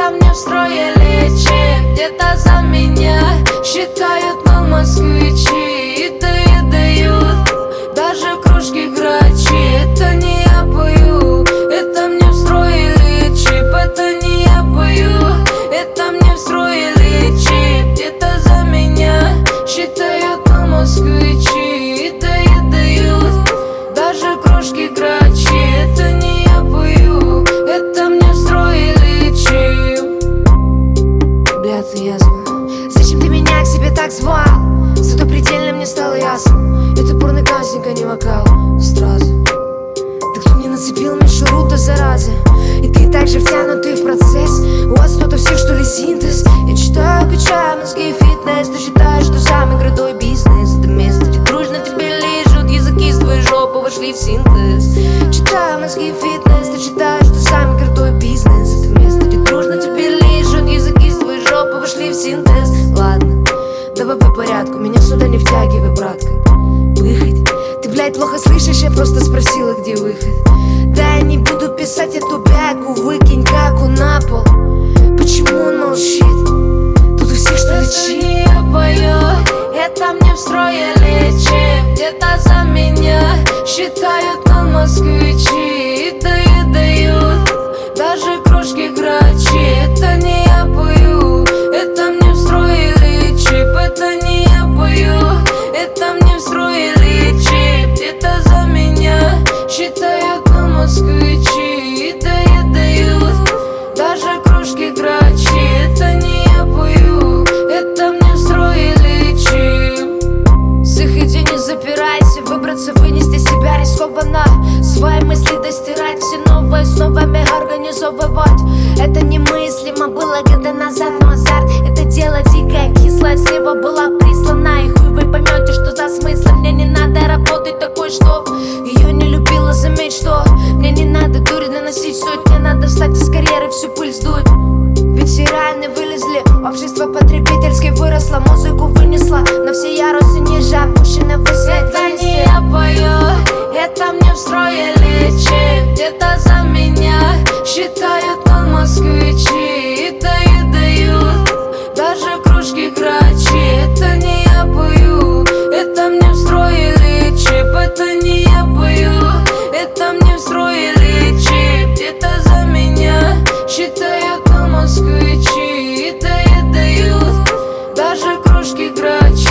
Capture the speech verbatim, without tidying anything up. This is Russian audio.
Это мне встроили чип, где-то за меня считают на москвичи и доедают даже кружки грачи. Это не я пою, это мне встроили чип. Это не я пою, это мне встроили чип. Где-то за меня считают на москвичи и доедают даже кружки грачи. Это не я пою, это мне встроили чип. Бля, ты язва. Зачем ты меня к себе так звал? Зато предельно мне стало ясно, это порно кастинг, а не вокал. Сразу. Да кто мне нацепил мишуру-то, зараза? И ты так же втянутый в процесс. У вас тут у всех что ли синтез? Я читаю, качаю мозги и фитнес. Ты считаешь, что самый крутой бизнес это место, где дружно тебе лижут языки с твоей жопы вошли в синтез. Читаю мозги и фитнес. Ты считаешь, что самый крутой бизнес это место, где дружно тебе лижут языки с твоей жопы вошли в синтез. Ладно, давай по порядку, меня сюда не втягивай, братка. Выход. Ты, блядь, плохо слышишь, я просто спросила, где выход. Да я не буду писать эту бяку, выкинь каку на пол. Почему он молчит? Тут у всех что ли чип? Это не я пою, это мне встроили чип. Где-то за меня считают на москвичи и доедают даже кружки грачи. Это не я пою, это мне встроили чип. Это не я пою, это мне встроили чип. Где-то за меня считают на москвичи и доедают даже кружки грачи. Это не я пою, это мне встроили чип. С их идей не запирайся, выбраться, вынести себя рискованно. Свои мысли достирать, все новое с новыми организовывать. Это немыслимо было года назад, но азарт это дело дикое, кислое. Слева была прислана, и хуй вы поймете, что за смысл. Мне не надо работать такой, что ее не любила, заметь, что мне не надо дури наносить суть. Мне надо встать из карьеры, всю пыль сдуть. Ведь все реально вылезли, общество потребительски выросло, музыку вынесла на все ярусы ниже, опущено высвет. Это не я пою, это мне встроили чип. Где-то за меня считают на москвичи и доедают даже кружки грачи. Это не я пою, это мне встроили чип. Это не я пою, это мне встроили чип. Где-то за меня считают на москвичи и доедают даже кружки грачи.